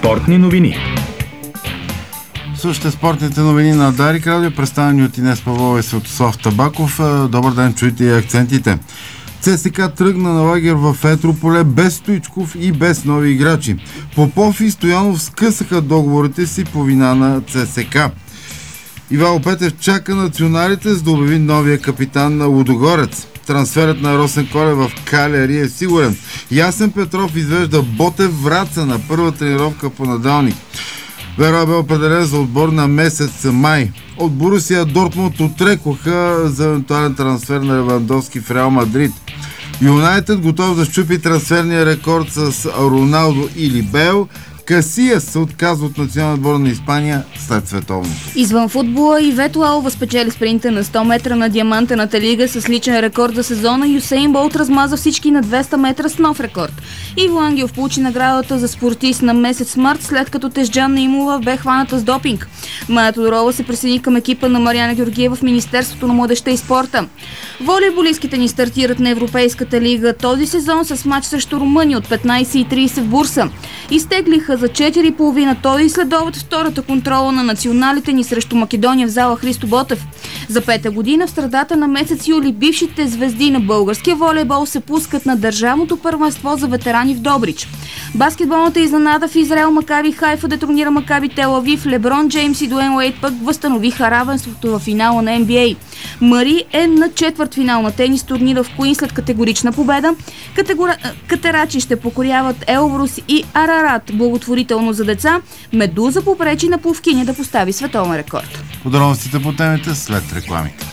Спортни новини. Слушайте спортните новини на Дарик Радио, представени от Инес Павлова и Светослав Табаков. Добър ден, чуйте и акцентите. ЦСКА тръгна на лагер в Етрополе без Стоичков и без нови играчи. Попов и Стоянов скъсаха договорите си по вина на ЦСКА. Ивайло Петев чака националите, за да обяви новия капитан на Лудогорец. Трансферът на Росен Колев в Калери е сигурен. Ясен Петров извежда Ботев Враца на първа тренировка понеделник. Веро бе определен за отбор на месец май. От Борусия Дортмунд отрекоха за евентуален трансфер на Левандовски в Реал Мадрид. Юнайтед готов да счупи трансферния рекорд с Роналдо или Бейл. Касия се отказва от националния отбор на Испания след световното. Извън футбола Ивето Алба спечели спринта на 100 метра на Диамантената лига с личен рекорд за сезона. Юсейн Болт размаза всички на 200 метра с нов рекорд. Иво Ангелов получи наградата за спортист на месец март, след като Тежджан Наимова бе хваната с допинг. Мая Тодорова се присъедини към екипа на Мариана Георгиева в Министерството на младежта и спорта. Волейболистките ни стартират на Европейската лига този сезон с мач срещу Румъния от 15:30 в Бурса. Изтеглиха за 4:30 този следобед втората контрола на националите ни срещу Македония в зала Христо Ботев. За пета година в средата на месец юли бившите звезди на българския волейбол се пускат на държавното първенство за ветерани в Добрич. Баскетболната изненада в Израел Макаби Хайфа детронира Макаби Тел Авив. Леброн Джеймс и Дуейн Уейд пък възстановиха равенството в финала на NBA. Мари е на четвъртфинал на тенис турнира в Куин след категорична победа. Катерачи ще покоряват Елбрус и Арарат благотворително за деца. Медуза попречи на пловкиня да постави световен рекорд. Подробностите по темите след рекламите.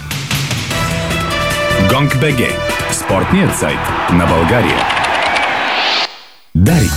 Гонг БГ. Спортният сайт на България. Дарик.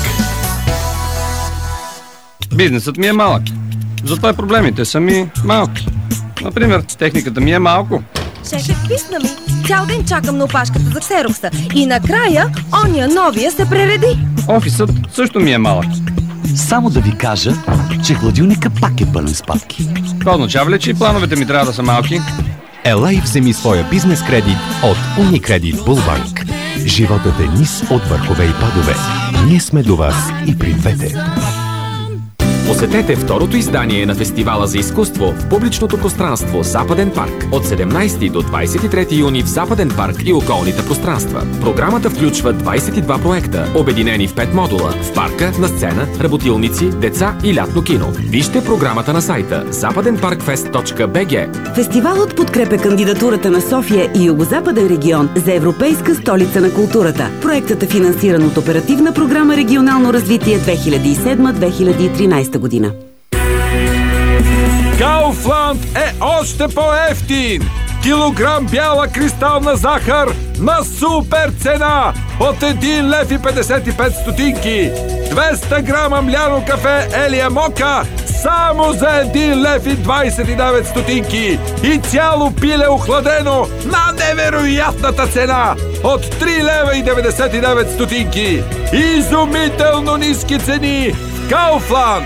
Бизнесът ми е малък. Затова и проблемите са ми малки. Например, техниката ми е малко. Шефе, писна ми. Цял ден чакам на опашката за ксерокса. И накрая, ония новия се пререди. Офисът също ми е малък. Само да ви кажа, че хладилника пак е пълен с папки. Това означава ли, че и плановете ми трябва да са малки? Ела и вземи своя бизнес кредит от Unicredit Bullbank. Животът е низ от върхове и падове. Ние сме до вас и при двете. Посетете второто издание на Фестивала за изкуство в публичното пространство Западен парк от 17 до 23 юни в Западен парк и околните пространства. Програмата включва 22 проекта, обединени в 5 модула в парка, на сцена, работилници, деца и лятно кино. Вижте програмата на сайта zapadenparkfest.bg. Фестивалът подкрепя кандидатурата на София и Югозападен регион за Европейска столица на културата. Проектът е финансиран от Оперативна програма Регионално развитие 2007-2013 година. Kaufland е още по-евтин! Килограм бяла кристална захар на супер цена от 1 лев и 55 стотинки. 200 грама мляно кафе Елия Мока само за 1 лев и 29 стотинки. И цяло пиле охладено на невероятната цена от 3 лева и 99 стотинки. Изумително ниски цени в Kaufland!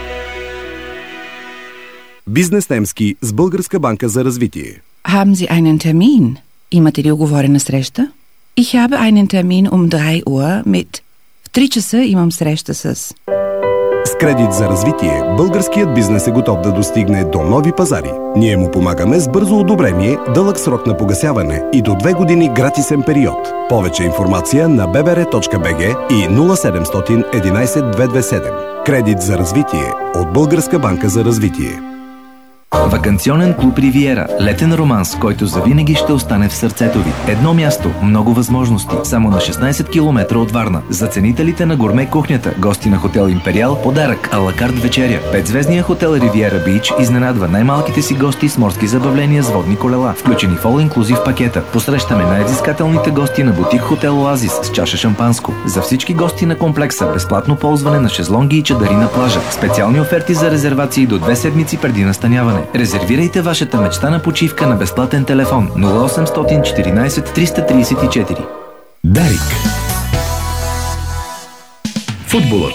Бизнес немски с Българска банка за развитие. Haben Sie einen Termin? Имате ли уговорена среща? Ich habe einen Termin 3 Uhr mit... В 3 часа имам среща с... С кредит за развитие, българският бизнес е готов да достигне до нови пазари. Ние му помагаме с бързо одобрение, дълъг срок на погасяване и до 2 години гратисен период. Повече информация на bbr.bg и 0700 11 227. Кредит за развитие от Българска банка за развитие. Ваканционен клуб Ривиера. Летен романс, който завинаги ще остане в сърцето ви. Едно място, много възможности. Само на 16 км от Варна. За ценителите на гурме кухнята, гости на хотел Империал, подарък алакарт вечеря. 5-звездния хотел Ривиера Бич изненадва най-малките си гости с морски забавления с водни колела, включени в all-inclusive пакета. Посрещаме най-взискателните гости на бутик хотел Оазис с чаша шампанско. За всички гости на комплекса безплатно ползване на шезлонги и чадъри на плажа. Специални оферти за резервации до 2 седмици преди настаняване. Резервирайте вашата мечта на почивка на безплатен телефон 0800 14 334. Дарик. Футболът.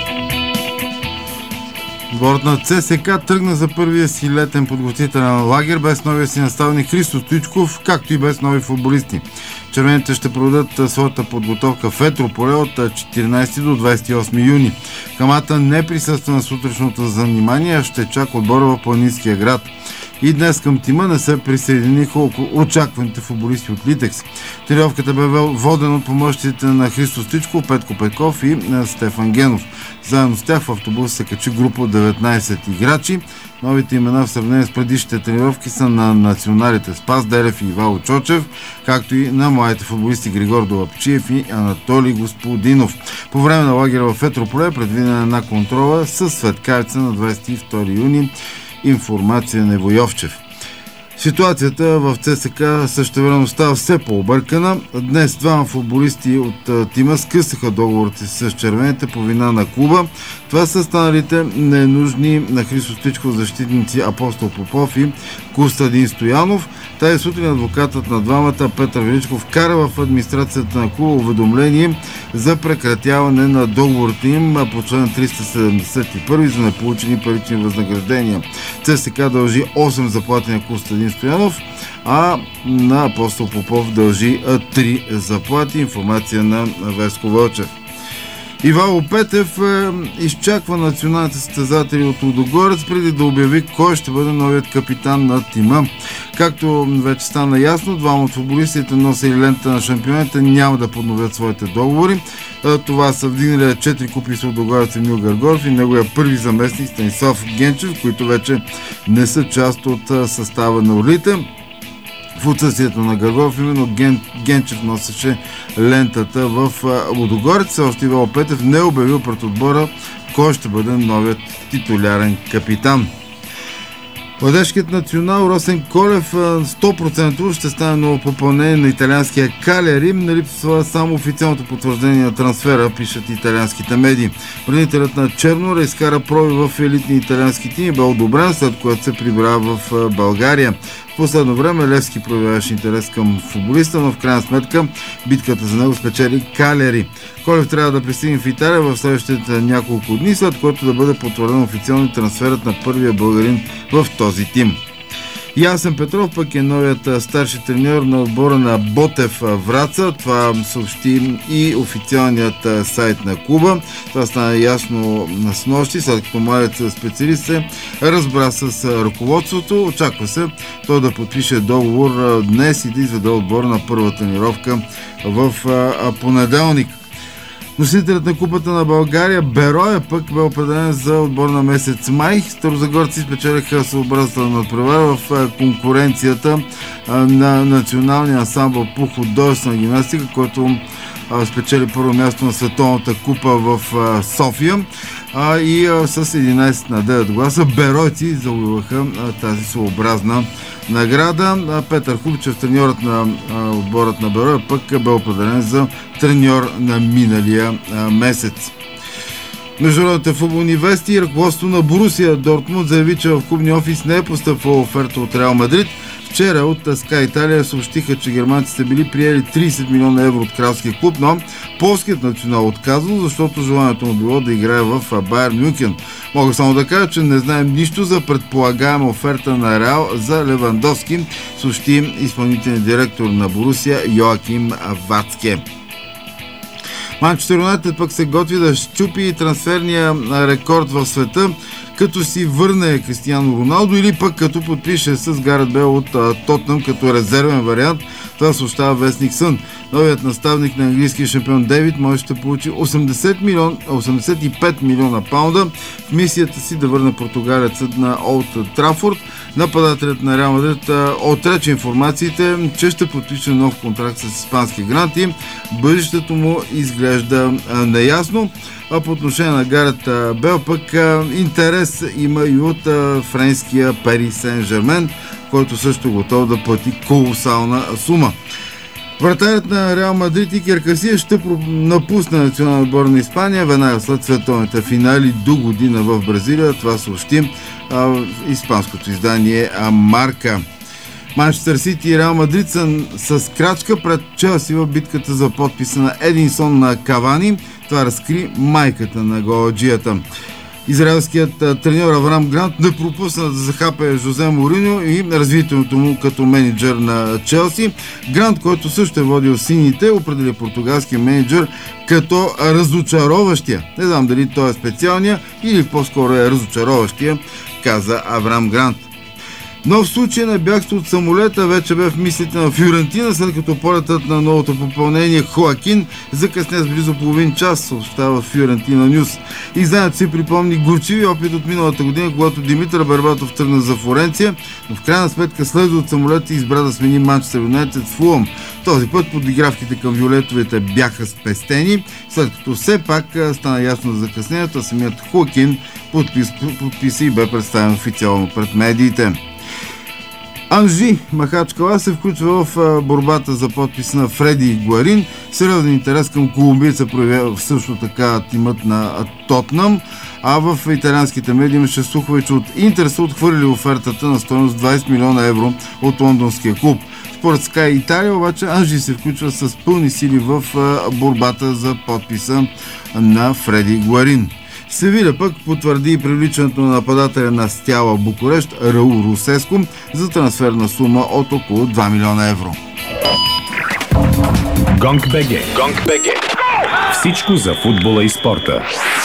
Отборът на ЦСКА тръгна за първия си летен подготвителен лагер без новия си наставник Христо Стоичков, както и без нови футболисти. Червените ще проведат своята подготовка в Етрополе от 14 до 28 юни. Камата не присъства на сутрешното занимание, а ще чака отбора в планинския град. И днес към тима не се присъединиха очакваните футболисти от Литекс. Тренировката бе водена от помощите на Христо Стичков, Петко Петков и Стефан Генов. Заедно с тях в автобус се качи група от 19 играчи. Новите имена в сравнение с предишните тренировки са на националите Спас Делев и Ивайло Чочев, както и на младите футболисти Григор Долапчиев и Анатолий Господинов. По време на лагера в Етрополе е предвидена една контрола с Светкавица на 22 юни. Информация на Иво Йовчев. Ситуацията в ЦСК същевременно става все по-объркана. Днес двама футболисти от тима скъсаха договорите с червените по вина на клуба. Това са станалите ненужни на Христо Стичков защитници Апостол Попов и Костадин Стоянов. Тази сутрин адвокатът на двамата Петър Величков кара в администрацията на клуба уведомление за прекратяване на договорите им по член 371 за неполучени парични възнаграждения. ЦСК дължи 8 заплати на Костадин Стоянов, а на Апостол Попов дължи 3 заплати. Информация на Веско Вълчев. Ивайло Петев изчаква националните състезатели от Лудогорец преди да обяви кой ще бъде новият капитан на тима. Както вече стана ясно, двама от футболистите носили лента на шампионите няма да подновят своите договори. Това са вдигнали 4 купи с Лудогорец Емил Гъргоров и неговия първи заместник Станислав Генчев, които вече не са част от състава на Орлите. В отсъствието на Гъргов именно Генчев носеше лентата в Лудогорец. Още Ивайло Петев не е обявил пред отбора кой ще бъде новият титулярен капитан. Младежкият национал Росен Колев 100% ще стане ново попълнение на италианския Калери. Не липсва само официалното потвърждение на трансфера, пишат италианските медии. Бранителят на Чернора изкара проби в елитни италиански тими, бе одобрен, след което се прибра в България. В последно време Левски проявяваше интерес към футболиста, но в крайна сметка битката за него спечели Калери. Колев трябва да пристигне в Италия в следващите няколко дни, след което да бъде потвърден официално трансферът на първия българин в този тим. Ясен Петров пък е новият старши треньор на отбора на Ботев Враца. Това съобщи и официалният сайт на клуба. Това стана ясно на снощи, след като младият специалист се разбра с ръководството. Очаква се той да подпише договор днес и да изведе отбора на първа тренировка в понеделник. Носителят на Купата на България Бероя пък бе определен за отбор на месец май. Старозагорци спечелиха съобразителна надпревара в конкуренцията на националния ансамбъл по художествена гимнастика, който спечели първо място на Световната купа в София и с 11 на 9 гласа беройци завоюваха тази своеобразна награда. Петър Хубичев, треньорът на отборът на Бероя, пък бе определен за треньор на миналия месец. Международните футболни вести и ръководство на Борусия Дортмунд заяви, че в клубния офис не е постъпвала оферта от Реал Мадрид. Вчера от Sky Italia съобщиха, че германците били приели 30 милиона евро от кралския клуб, но полският национал отказал, защото желанието му било да играе в Байерн Мюнхен. Мога само да кажа, че не знаем нищо за предполагаема оферта на Реал за Левандовски, съобщи изпълнителен директор на Борусия Йоаким Вацке. Манчестър Юнайтед пък се готви да счупи трансферния рекорд в света, като си върне Кристиано Роналдо или пък като подпише с Гарет Бейл от Тотнъм като резервен вариант. Това съобщава вестник Сън. Новият наставник на английския шампион Дейвид може да получи 85 милиона паунда в мисията си да върне португалецът на Олд Трафорд. Нападателят на Реал Мадрид отрече информациите, че ще подпише нов контракт с испански гранти. Бъдещето му изглежда неясно. А по отношение на Гарет Бел пък интерес има и от френския Пари Сен-Жермен, който също готов да плати колосална сума. Вратарят на Реал Мадрид Икер Касия ще напусне националния отбор на Испания веднага след световните финали до година в Бразилия. Това съобщи испанското издание Марка. Манчестър Сити и Реал Мадрид са с крачка пред Челси в битката за подписа на Единсон на Кавани. Това разкри майката на голаджията. Израелският треньор Аврам Грант не пропусна да захапе Жозе Мориньо и развитието му като менеджер на Челси. Грант, който също е водил сините, определи португалския менеджер като разочароващия. Не знам дали той е специалния или по-скоро е разочароващия, каза Аврам Грант. Но в случай на бягство от самолета вече бе в мислите на Фиорентина, след като полетът на новото попълнение Хоакин закъсня с близо половин час, съобщава Фиорентина Нюс. Изданието си припомни горчиви опит от миналата година, когато Димитър Бербатов тръгна за Флоренция, но в крайна сметка слезе от самолета и избра да смени Манчестър Юнайтед с Фулъм. Този път подигравките към виолетовете бяха спестени, след като все пак стана ясно за закъснението, а самият Хоакин подписа и бе представен официално пред медиите. Анжи Махачкала се включва в борбата за подпис на Фреди Гуарин. Сериозен интерес към колумбийца проявява също така тимът на Тотнъм, а в италианските медии имаше слухове, че от Интер са отхвърлили офертата на стойност 20 милиона евро от лондонския клуб. Според Sky Италия обаче Анжи се включва с пълни сили в борбата за подписа на Фреди Гуарин. Севиля пък потвърди привличането на нападателя на Стяла Букурещ Раул Русеско за трансферна сума от около 2 милиона евро. Гонг БГ. Всичко за футбола и спорта.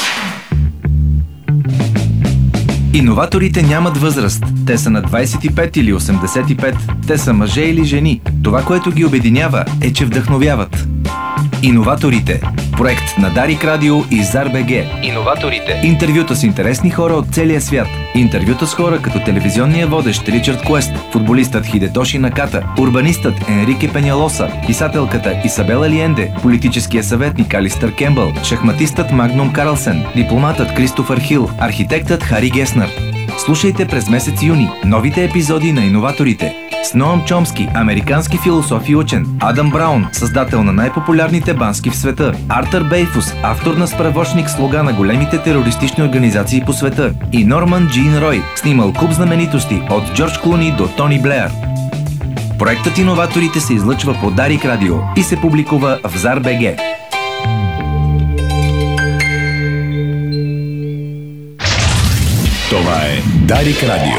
Иноваторите нямат възраст. Те са на 25 или 85. Те са мъже или жени. Това, което ги обединява, е, че вдъхновяват. Иноваторите. Проект на Дарик Радио и ЗАР.БГ. Иноваторите. Интервюта с интересни хора от целия свят. Интервюта с хора като телевизионния водещ Ричард Куест, футболистът Хидетоши Наката, урбанистът Енрике Пенялоса, писателката Исабела Лиенде, политическия съветник Алистър Кембъл, шахматистът Магнум Карлсен, дипломатът Кристофър Хил, архитектът Хари Геснер. Слушайте през месец юни новите епизоди на Иноваторите с Ноам Чомски, американски философ и учен, Адам Браун, създател на най-популярните бански в света, Артър Бейфус, автор на справочник слога на големите терористични организации по света, и Норман Джин Рой, снимал куп знаменитости от Джордж Клуни до Тони Блеер. Проектът Иноваторите се излъчва по Дарик Радио и се публикува в ЗАР.БГ. Това е Дарик Радио.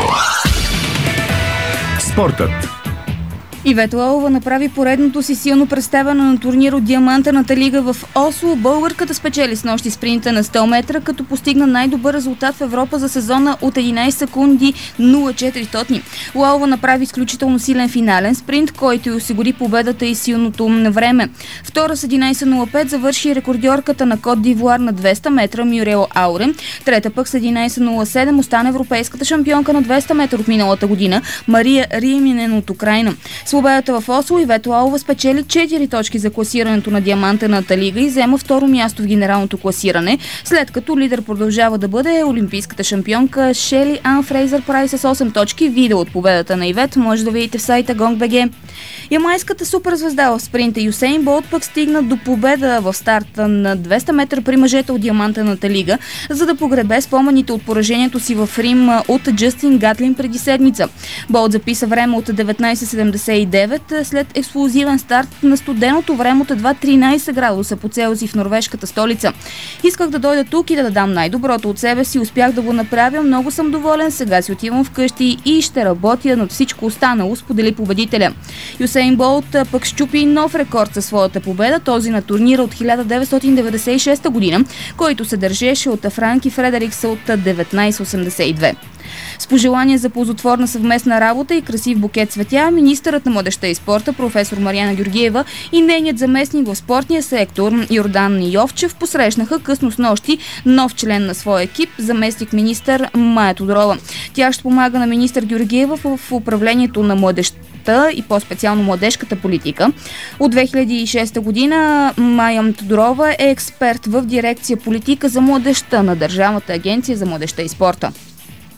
Спортът. Ивета Лалова направи поредното си силно представяне на турнир от Диамантената лига в Осло. Българката спечели снощи спринта на 100 метра, като постигна най-добър резултат в Европа за сезона от 11 секунди 0,4. Лалова направи изключително силен финален спринт, който й осигури победата и силното време. Втора с 11,05 завърши рекордьорката на Кот д'Ивуар на 200 метра Мюрел Ауре. Трета пък с 11,07 остана европейската шампионка на 200 метра от миналата година Мария Риеминен от Украйна. С победата в Осло Ивета Лалова спечели 4 точки за класирането на Диамантената лига и взема второ място в генералното класиране, след като лидер продължава да бъде олимпийската шампионка Шели Ан Фрейзър Прайс с 8 точки. Видео от победата на Ивет може да видите в сайта Gong.bg. Ямайската суперзвезда в спринта Юсейн Болт пък стигна до победа в старта на 200 метра при мъжете от Диамантената лига, за да погребе спомените от поражението си в Рим от Джастин Гатлин преди седмица. Болт записа време от 19,79 след експлозивен старт на студеното време от едва 13 градуса по Целзий в норвежката столица. Исках да дойда тук и да дам най-доброто от себе си, успях да го направя, много съм доволен, сега си отивам вкъщи и ще работя над всичко останало, сподели победителя. Юсейн Болт пък счупи нов рекорд със своята победа, този на турнира от 1996 година, който се държеше от Франки Фредерикс от 1982. С пожелание за ползотворна съвместна работа и красив букет цветя, министърът на младежта и спорта професор Мариана Георгиева и нейният заместник в спортния сектор Йордан Йовчев посрещнаха късно снощи нов член на своя екип, заместник министър Мая Тодорова. Тя ще помага на министър Георгиева в управлението на младежта и по-специално младежката политика. От 2006 година Мая Тодорова е експерт в дирекция политика за младежта на Държавната агенция за младежта и спорта.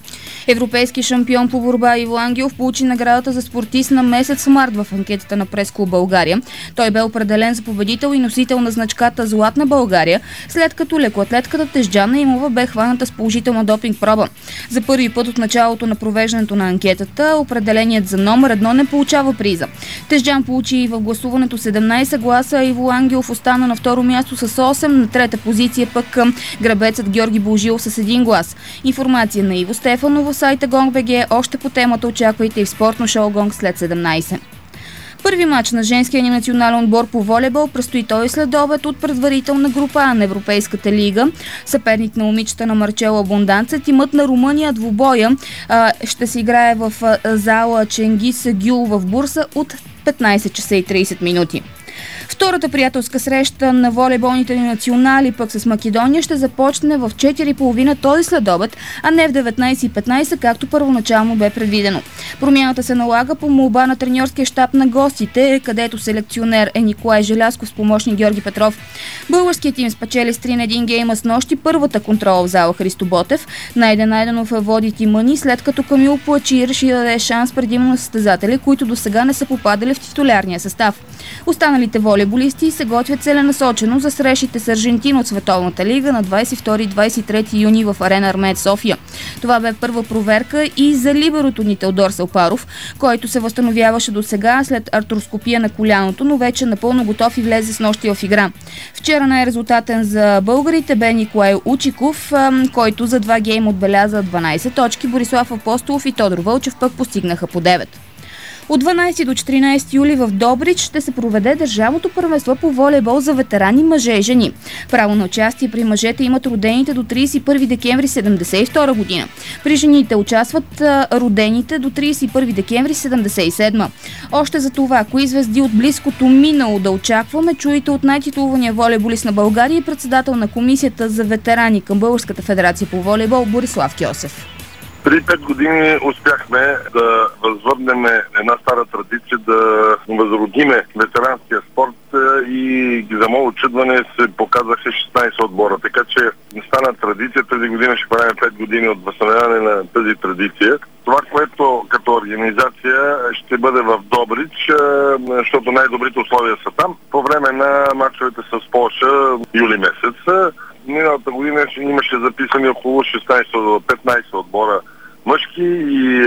Европейски шампион по борба Иво Ангелов получи наградата за спортист на месец март в анкетата на Прес-клуб България. Той бе определен за победител и носител на значката Златна България, след като лекоатлетката Тежджан Наимова бе хваната с положителна допинг проба. За първи път от началото на провеждането на анкетата, определеният за номер 1 не получава приза. Тежджан получи в гласуването 17 гласа, а Иво Ангелов остана на второ място с 8, на трета позиция пък грабецът Георги Болжилов с 1 глас. Информация на Иво Стефанов в сайта Gong.bg. Още по темата очаквайте и в спортно шоу Гонг след 17. Първи мач на женския ни национален отбор по волейбол предстои той след обед от предварителна група А на Европейската лига. Съперник на момичета на Марчело Абонданце, тимът на Румъния двубоя ще се играе в зала Ченгис Гюл в Бурса от 15 часа и 30 минути. Втората приятелска среща на волейболните ни национали пък с Македония ще започне в 4:30 този следобед, а не в 19:15, както първоначално бе предвидено. Промяната се налага по молба на треньорския щаб на гостите, където селекционер е Николай Желязков с помощник Георги Петров. Българският тим спечели с 3-1 гейма с нощи първата контрола в зала Христо Ботев. Найден Найденов води тима ни, след като Камил Плачи реши да даде шанс предимно на състезатели, които досега не са попадали в титулярния състав. Останалите волейболисти се готвят целенасочено за срещите с Аржентина от Световната лига на 22-23 юни в Арена Армеец София. Това бе първа проверка и за либерото ни Теодор Салпаров, който се възстановяваше до сега след артроскопия на коляното, но вече напълно готов и влезе с нощи в игра. Вчера най-резултатен за българите бе Николай Учиков, който за 2 гейма отбеляза 12 точки. Борислав Апостолов и Тодор Вълчев пък постигнаха по 9. От 12 до 14 юли в Добрич ще се проведе държавното първенство по волейбол за ветерани мъже и жени. Право на участие при мъжете имат родените до 31 декември 1972 година. При жените участват родените до 31 декември 1977. Още за това, кои звезди от близкото минало да очакваме, чуете от най-титулования волейболист на България и председател на комисията за ветерани към Българската федерация по волейбол Борислав Кьосев. Преди 5 години успяхме да възвърнем една стара традиция, да възродиме ветеранския спорт и за мое очудване се показаха 16 отбора. Така че стана традиция. Тази година ще правим 5 години от възстановяване на тази традиция. Това, което като организация ще бъде в Добрич, защото най-добрите условия са там. По време на мачовете с Полша юли месец. Миналата година имаше записани около 16-15 отбора мъжки и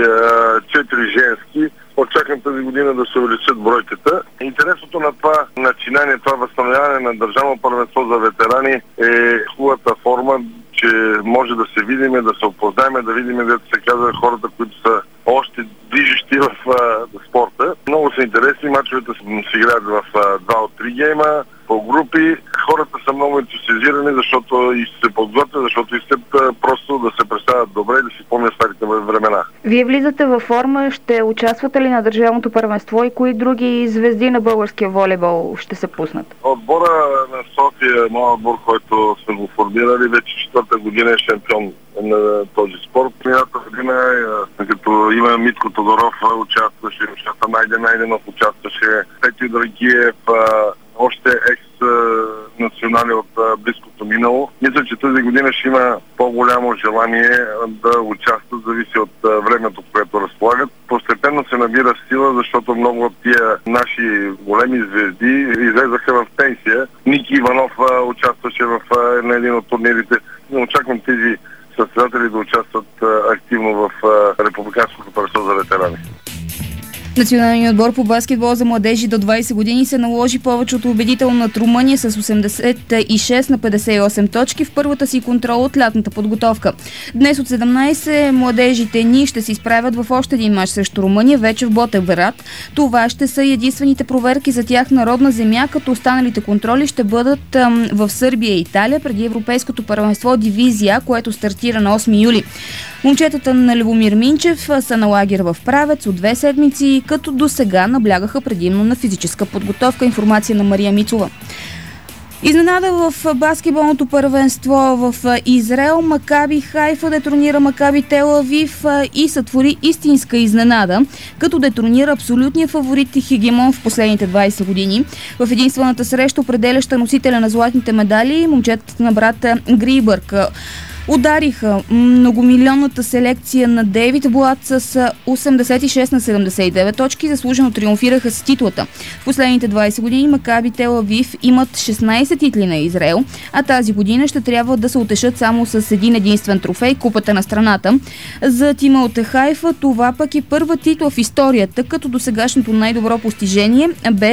4 женски. Очаквам тази година да се увеличат бройката. Интересното на това начинание, това възстановяване на държавно първенство за ветерани е хубавата форма, че може да се видиме, да се опознаем, да видим, дето се казва хората, които са още движещи в спорта. Много са интересни, мачовете се играят в 2 от 3 гейма, по групи. Хората са много ентусиазирани, защото и се подготвят, защото искат просто да се представят добре и да си помнят старите времена. Вие влизате във форма, ще участвате ли на държавното първенство и кои други звезди на българския волейбол ще се пуснат? Отбора на София, моят отбор, който сме го формирали, вече 4-та година е шампион на този спорт. Миналата година, като има Митко Тодоров участваше, Найденов участваше, Петю Драгиев, още екс-национали от близкото минало. Мисля, че тази година ще има по-голямо желание да участват, зависи от времето, което разполагат. Постепенно се набира сила, защото много от тия наши големи звезди излезаха в пенсия. Ники Иванов участваше на един от турнирите. Очаквам тези състезатели да участват активно в Републиканското първенство за ветерани. Националният отбор по баскетбол за младежи до 20 години се наложи повече от убедително над Румъния с 86 на 58 точки в първата си контрола от лятната подготовка. Днес от 17 младежите ни ще се изправят в още един мач срещу Румъния, вече в Ботевград. Това ще са единствените проверки за тях на родна земя, като останалите контроли ще бъдат в Сърбия и Италия преди Европейското първенство дивизия, което стартира на 8 юли. Момчетата на Любомир Минчев са на лагер в Правец от 2 седмици, като до сега наблягаха предимно на физическа подготовка. Информация на Мария Мицова. Изненада в баскетболното първенство в Израел. Макаби Хайфа детронира Макаби Тел Авив и сътвори истинска изненада, като детронира абсолютния фаворит и хегемон в последните 20 години. В единствената среща, определяща носителя на златните медали, момчетата на брата Грибърг. Удариха многомилионната селекция на Дейвид Блат с 86 на 79 точки, заслужено триумфираха с титлата. В последните 20 години Макаби Тел Авив имат 16 титли на Израел, а тази година ще трябва да се утешат само с един единствен трофей – Купата на страната. За тима от Хайфа това пък е първа титла в историята, като досегашното най-добро постижение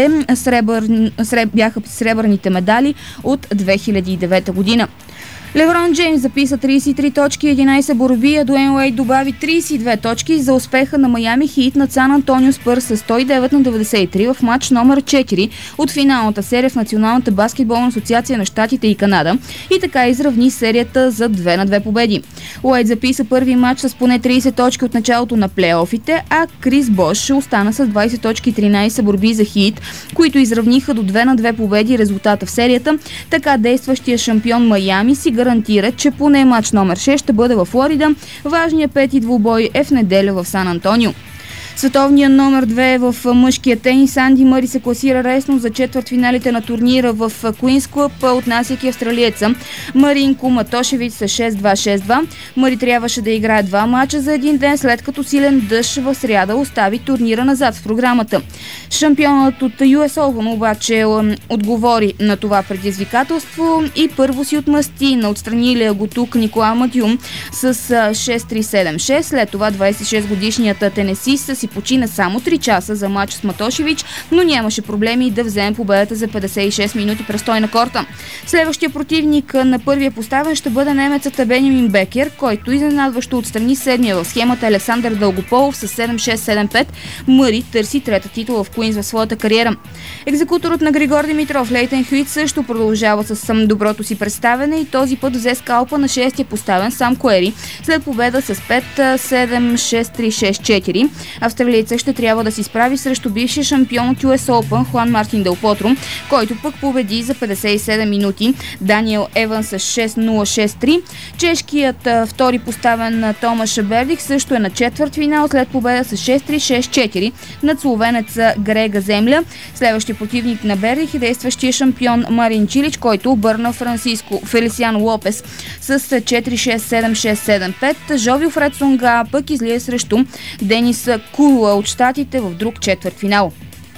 бяха сребърните медали от 2009 година. Леброн Джеймс записа 33 точки, 11 борби, а Дуейн Уейд добави 32 точки за успеха на Майами Хит над Сан Антонио Спърс с 109 на 93 в матч номер 4 от финалната серия в Националната баскетболна асоциация на Щатите и Канада и така изравни серията за 2 на 2 победи. Уейд записа първи матч с поне 30 точки от началото на плейофите, а Крис Бош остана с 20 точки, 13 борби за Хит, които изравниха до 2 на 2 победи резултата в серията. Така действащия шампион Майами си гарантира, че поне матч номер 6 ще бъде във Флорида. Важният пети двубой е в неделя в Сан Антонио. Световният номер 2 в мъжкия тенис Анди Мъри се класира лесно за четвъртфиналите на турнира в Куинс Клъб, отнасяйки австралиеца Маринко Матошевич с 6-2-6-2. Мъри трябваше да играе 2 мача за един ден, след като силен дъжд в сряда остави турнира назад в програмата. Шампионът от US Open обаче отговори на това предизвикателство и първо си отмъсти на отстранилия го тук Никола Матюм с 6-3-7-6. След това 26-годишният тенесист си почина само 3 часа за матч с Матошевич, но нямаше проблеми да вземе победата за 56 минути престой на корта. Следващия противник на първия поставен ще бъде немецът Бенямин Бекер, който изненадващо отстрани седмия в схемата Александър Дългополов с 7-6-7-5. Мъри търси трета титла в Куинс в своята кариера. Екзекуторът на Григор Димитров Лейтен Хюит също продължава с доброто си представяне и този път взе скалпа на 6-я поставен Сам Куери след победа с 5-7-6-3-6-4. Австралийца ще трябва да се изправи срещу бившия шампион от US Open Хуан Мартин Дел Потро, който пък победи за 57 минути Даниел Еван с 6-0-6-3. Чешкият втори поставен Томаш Бердих също е на четвъртфинал след победа с 6-3-6-4 над словенеца Грега Земля. Следващия противник на Бердих е действащия шампион Марин Чилич, който обърна Фелисиан Лопес с 4-6-7-6-7-5. Жови Фред Сонга пък излие срещу Денис Кула от щатите в друг четвъртфинал.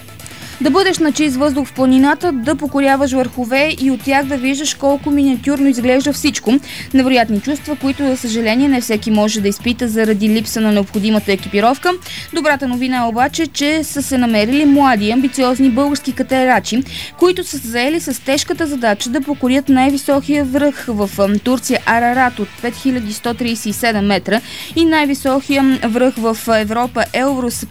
Да бъдеш на чист въздух в планината, да покоряваш върхове и от тях да виждаш колко миниатюрно изглежда всичко. Невероятни чувства, които за съжаление не всеки може да изпита заради липса на необходимата екипировка. Добрата новина е обаче, че са се намерили млади, амбициозни български катерачи, които са заели с тежката задача да покорят най-високия връх в Турция Арарат от 5137 метра и най-високия връх в Европа Елбрус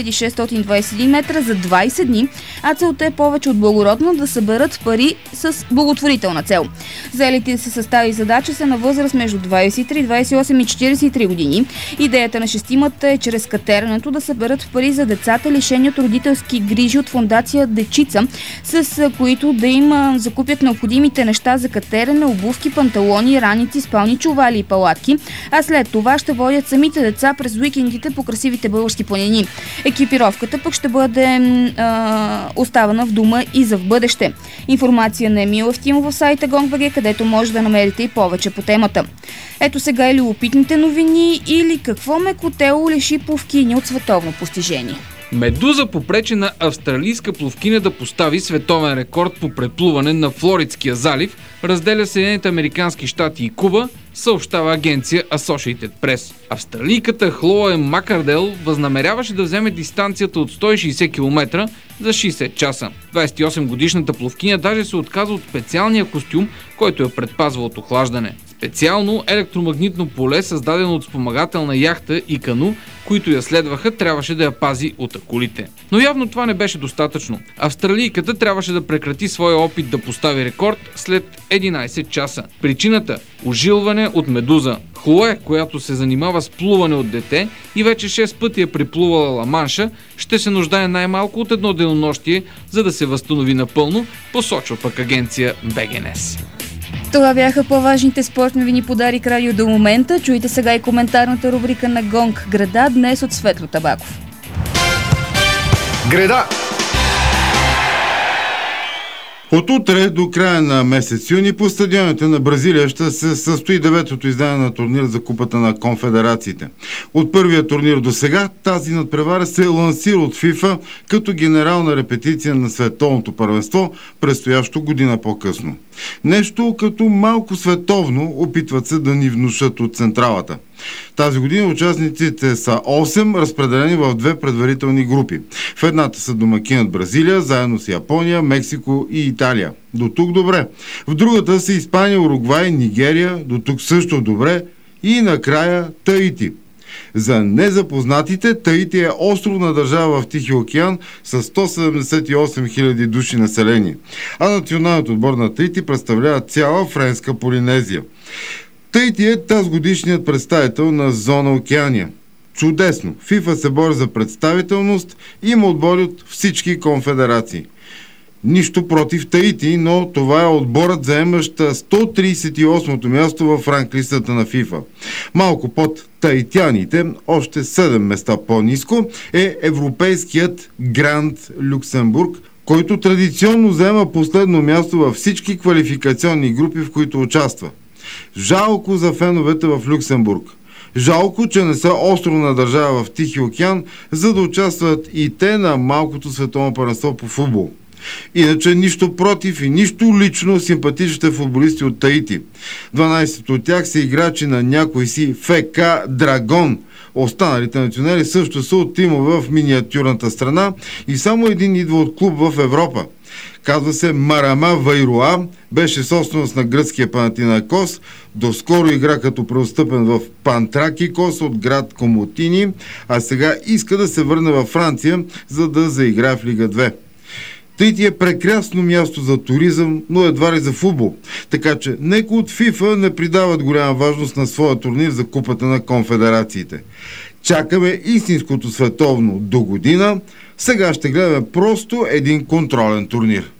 5621 метра за 20 дни, а целта е повече от благородно да съберат пари с благотворителна цел. Заелите се състави задача са на възраст между 23, 28 и 43 години. Идеята на шестимата е чрез катеренето да съберат пари за децата, лишени от родителски грижи от фондация Дечица, с които да им закупят необходимите неща за катерене, обувки, панталони, раници, спални чували и палатки, а след това ще водят самите деца през уикендите по красивите български планини. Екипировката пък ще бъде оставана в дома и за в бъдеще. Информация на Емил Евтимов в сайта Gong.bg, където може да намерите и повече по темата. Ето сега и любопитните новини или какво мекотело лиши пловкиня от световно постижение. Медуза попречи на австралийска пловкиня да постави световен рекорд по преплуване на Флоридския залив, разделя Съединените американски щати и Куба, съобщава агенция Associated Press. Австралийката Хлоя Макардел възнамеряваше да вземе дистанцията от 160 км за 60 часа. 28-годишната пловкиня даже се отказа от специалния костюм, който я предпазва от охлаждане. Специално електромагнитно поле, създадено от спомагателна яхта и кану, които я следваха, трябваше да я пази от акулите. Но явно това не беше достатъчно. Австралийката трябваше да прекрати своя опит да постави рекорд след 11 часа. Причината – ожилване от медуза. Хлоя, която се занимава с плуване от дете и вече 6 пъти е приплувала Ла-Манша, ще се нуждае най-малко от едно денонощие, за да се възстанови напълно, посочва пък агенция БГНС. Това бяха по-важните спортни новини по Дарик Радио до момента. Чуйте сега и коментарната рубрика на Гонг Града, днес от Светло Табаков. Града! От утре до края на месец юни по стадионите на Бразилия ще се състои 9-то издание на турнир за Купата на конфедерациите. От първия турнир до сега тази надпревара се лансира от ФИФА като генерална репетиция на световното първенство, предстоящо година по-късно. Нещо като малко световно опитват се да ни внушат от централата. Тази година участниците са 8, разпределени в 2 предварителни групи. В едната са домакинът Бразилия, заедно с Япония, Мексико и Италия. До тук добре. В другата са Испания, Уругвай, Нигерия, до тук също добре. И накрая Таити. За незапознатите, Таити е островна държава в Тихия океан с 178 000 души население. А националният отбор на Таити представлява цяла Френска Полинезия. Таити е тазгодишният представител на зона Океания. Чудесно! ФИФА се бори за представителност и има отбори от всички конфедерации. Нищо против Таити, но това е отборът, заемащ 138-то място в ранглистата на ФИФА. Малко под таитяните, още 7 места по-ниско, е европейският Гранд Люксембург, който традиционно заема последно място във всички квалификационни групи, в които участва. Жалко за феновете в Люксембург. Жалко, че не са островна държава в Тихия океан, за да участват и те на малкото световно първенство по футбол. Иначе нищо против и нищо лично симпатичните футболисти от Таити. 12 от тях са играчи на някой си ФК Драгон. Останалите национали също са от тимове в миниатюрната страна и само един идва от клуб в Европа. Казва се Марама Вайруа, беше собственост на гръцкия Панатинайкос, доскоро игра като преотстъпен в Пантракикос от град Комотини, а сега иска да се върне във Франция, за да заиграе в Лига 2. Таити е прекрасно място за туризъм, но едва ли за футбол. Така че нека от ФИФА не придават голяма важност на своя турнир за Купата на конфедерациите. Чакаме истинското световно до година. Сега ще гледаме просто един контролен турнир.